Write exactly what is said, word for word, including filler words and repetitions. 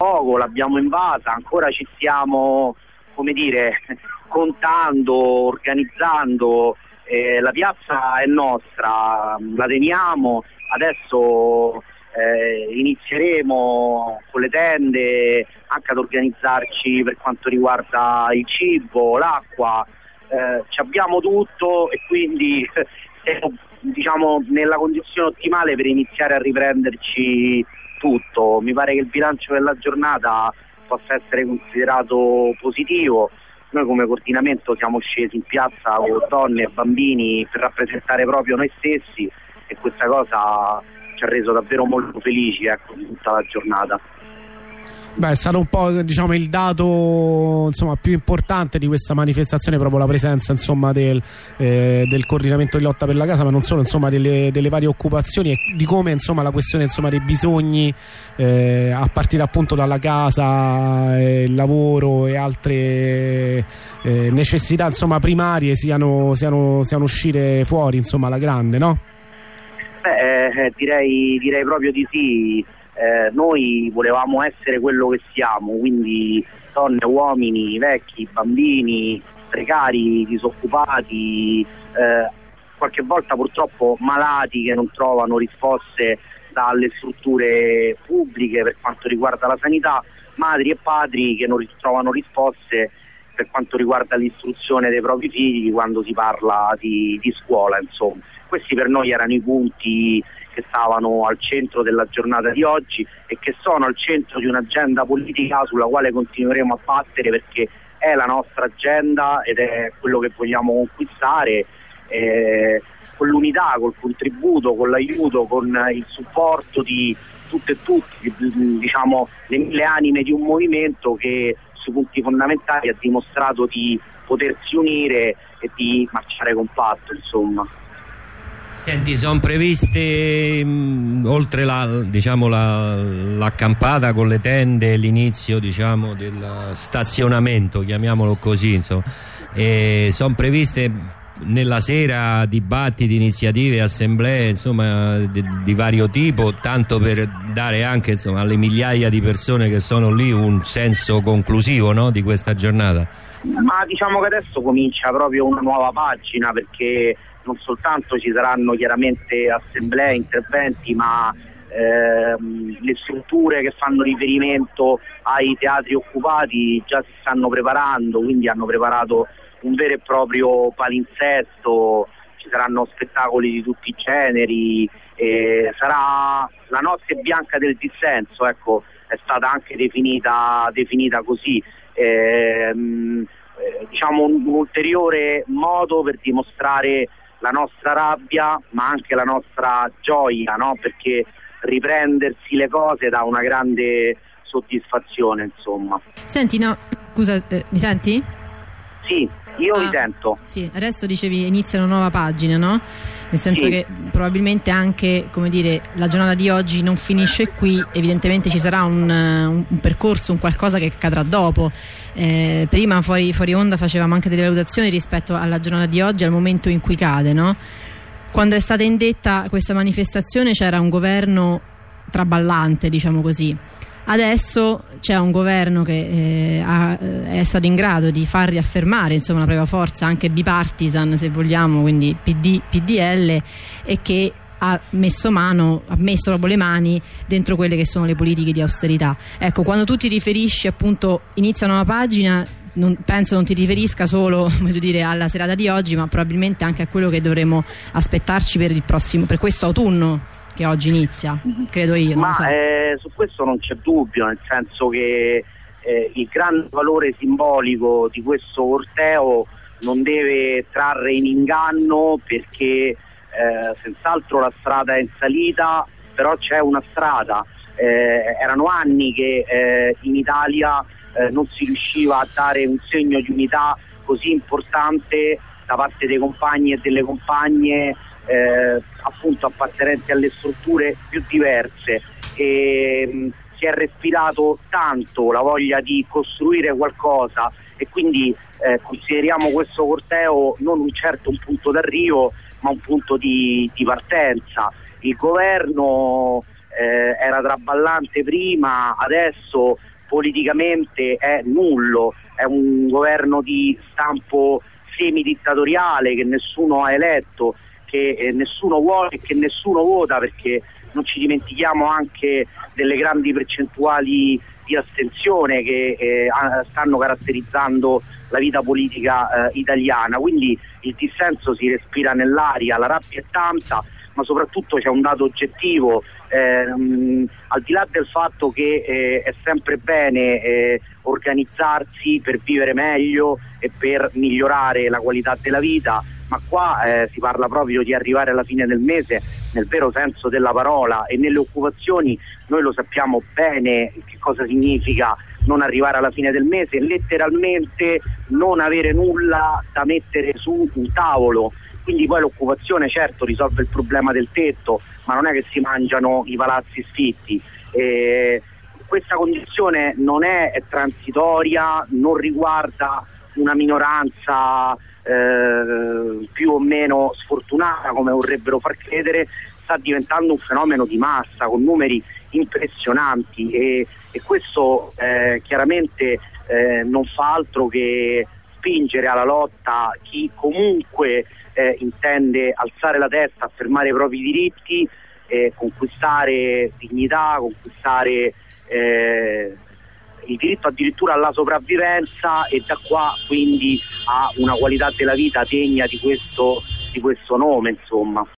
poco, l'abbiamo invasa, ancora ci stiamo, come dire, contando, organizzando. Eh, la piazza è nostra, la teniamo, adesso eh, inizieremo con le tende anche ad organizzarci per quanto riguarda il cibo, l'acqua, eh, ci abbiamo tutto e quindi siamo, diciamo, nella condizione ottimale per iniziare a riprenderci tutto. Mi pare che il bilancio della giornata possa essere considerato positivo. Noi come coordinamento siamo scesi in piazza con donne e bambini per rappresentare proprio noi stessi e questa cosa ci ha reso davvero molto felici, ecco, di tutta la giornata. Beh, è stato un po', diciamo, il dato, insomma, più importante di questa manifestazione, proprio la presenza, insomma, del, eh, del coordinamento di lotta per la casa, ma non solo, insomma, delle, delle varie occupazioni e di come, insomma, la questione, insomma, dei bisogni eh, a partire appunto dalla casa, eh, il lavoro e altre eh, necessità, insomma, primarie siano, siano, siano uscite fuori, insomma, alla grande, no? Beh, eh, direi, direi proprio di sì. Eh, noi volevamo essere quello che siamo, quindi donne, uomini, vecchi, bambini, precari, disoccupati, eh, qualche volta purtroppo malati che non trovano risposte dalle strutture pubbliche per quanto riguarda la sanità, madri e padri che non trovano risposte per quanto riguarda l'istruzione dei propri figli quando si parla di, di scuola, insomma. Questi per noi erano i punti che stavano al centro della giornata di oggi e che sono al centro di un'agenda politica sulla quale continueremo a battere, perché è la nostra agenda ed è quello che vogliamo conquistare, eh, con l'unità, col contributo, con l'aiuto, con il supporto di tutte e tutti, diciamo, le mille anime di un movimento che sui punti fondamentali ha dimostrato di potersi unire e di marciare compatto, insomma. Senti, sono previste, mh, oltre la, diciamo, la, l'accampata con le tende, l'inizio, diciamo, del stazionamento, chiamiamolo così, insomma, e sono previste nella sera dibattiti, iniziative, assemblee, insomma, di, di vario tipo, tanto per dare anche, insomma, alle migliaia di persone che sono lì un senso conclusivo, no, di questa giornata. Ma diciamo che adesso comincia proprio una nuova pagina, perché non soltanto ci saranno chiaramente assemblee, interventi, ma ehm, le strutture che fanno riferimento ai teatri occupati già si stanno preparando, quindi hanno preparato un vero e proprio palinsesto, ci saranno spettacoli di tutti i generi, eh, sarà la notte bianca del dissenso, ecco, è stata anche definita, definita così. Ehm, eh, diciamo un, un ulteriore modo per dimostrare la nostra rabbia ma anche la nostra gioia, no? Perché riprendersi le cose dà una grande soddisfazione, insomma. Senti, no, scusa, eh, mi senti? Sì, io ah, mi sento. Sì, adesso dicevi inizia una nuova pagina, no? Nel senso sì, che probabilmente anche, come dire, la giornata di oggi non finisce qui, evidentemente ci sarà un, un, un percorso, un qualcosa che accadrà dopo. Eh, prima fuori, fuori onda facevamo anche delle valutazioni rispetto alla giornata di oggi, al momento in cui cade, no? Quando è stata indetta questa manifestazione c'era un governo traballante, diciamo così. Adesso c'è un governo che eh, ha, è stato in grado di far riaffermare, insomma, una propria forza anche bipartisan, se vogliamo, quindi P D, P D L, e che ha messo mano, ha messo proprio le mani dentro quelle che sono le politiche di austerità. Ecco, quando tu ti riferisci appunto inizia una nuova pagina, non, penso non ti riferisca solo, voglio dire, alla serata di oggi, ma probabilmente anche a quello che dovremo aspettarci per il prossimo, per questo autunno che oggi inizia, credo io. Ma non so. eh, su questo non c'è dubbio, nel senso che eh, il grande valore simbolico di questo corteo non deve trarre in inganno, perché Eh, senz'altro la strada è in salita, però c'è una strada. Eh, erano anni che eh, in Italia eh, non si riusciva a dare un segno di unità così importante da parte dei compagni e delle compagne, eh, appunto appartenenti alle strutture più diverse, e mh, si è respirato tanto la voglia di costruire qualcosa, e quindi eh, consideriamo questo corteo non un certo un punto d'arrivo, ma un punto di, di partenza. Il governo eh, era traballante prima, adesso politicamente è nullo, è un governo di stampo semidittatoriale che nessuno ha eletto, che eh, nessuno vuole e che nessuno vota, perché non ci dimentichiamo anche delle grandi percentuali di astensione che eh, stanno caratterizzando la vita politica eh, italiana. Quindi il dissenso si respira nell'aria, la rabbia è tanta, ma soprattutto c'è un dato oggettivo, ehm, al di là del fatto che eh, è sempre bene eh, organizzarsi per vivere meglio e per migliorare la qualità della vita, ma qua eh, si parla proprio di arrivare alla fine del mese nel vero senso della parola, e nelle occupazioni noi lo sappiamo bene che cosa significa non arrivare alla fine del mese, letteralmente non avere nulla da mettere su un tavolo. Quindi poi l'occupazione certo risolve il problema del tetto, ma non è che si mangiano i palazzi sfitti. Eh, questa condizione non è, è transitoria, non riguarda una minoranza eh, più o meno sfortunata come vorrebbero far credere, sta diventando un fenomeno di massa con numeri impressionanti, e, e questo eh, chiaramente eh, non fa altro che spingere alla lotta chi comunque eh, intende alzare la testa, affermare i propri diritti, eh, conquistare dignità, conquistare eh, il diritto addirittura alla sopravvivenza, e da qua quindi a una qualità della vita degna di questo, di questo nome, insomma.